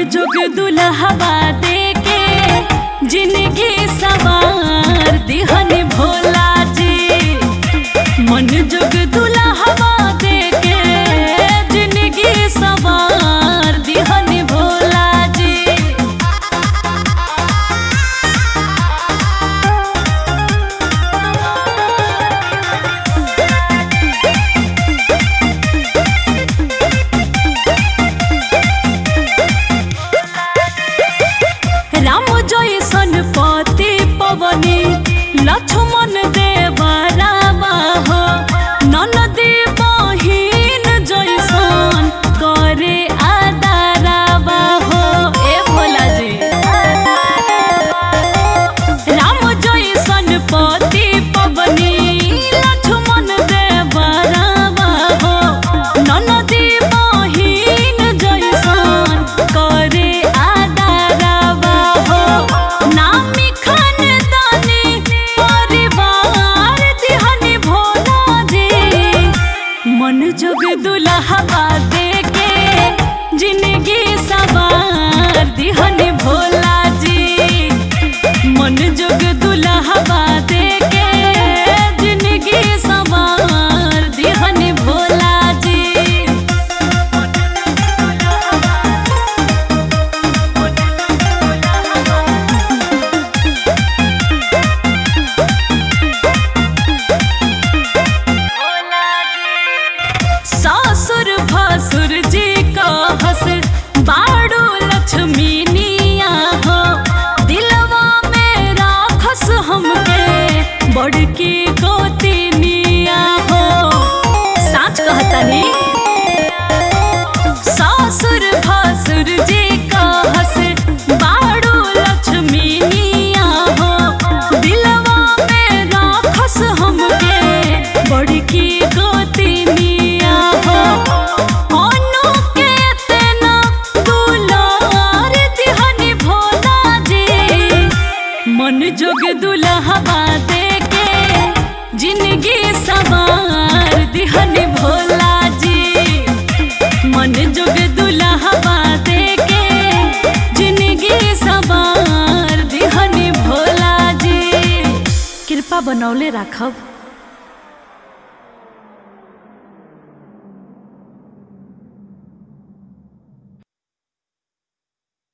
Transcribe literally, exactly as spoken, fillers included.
जुग दुल्हवा देके जिंदगी सवार दिहन भोला जी। मन जुग दुल्हवा देके जिंदगी सवार दिहन भोला जी। राम जैसन पति पवनी लक्ष्मण देवा रामा हो। ननदी बहिन जैसन करे आदरावा हो। ए भोला जी राम जैसन पति पवनी लक्ष्मण देवा रामा हो। ननदी बहिन जैसन करे आदरावा हो। नामी खानदानी परिवार दिहन भोला जी। मन जुग दुल्हवा देके जिंदगी सवार दिहन भोला जी। मन जुग दुल्हवा देके जिंदगी सवार दिहन भोला जी। ससुर भसुर जी कहस बाड़ू लक्ष्मी निया हो। दिलवा में राखस हमके बड़की गोतिनिया हो। साच कहतनी ससुर भसुर जी कहस बाड़ू लक्ष्मी निया हो। दिलवा में राखस हमके बड़की गोतिनिया हो। अनु के तेना दुलार दिहन भोला जी। मन जुग दुल्हवा देके जिंदगी सवार दिहन भोला जी। मन जुग दुल्हवा देके जिंदगी सवार दिहन भोला जी। कृपा बनौले राखब।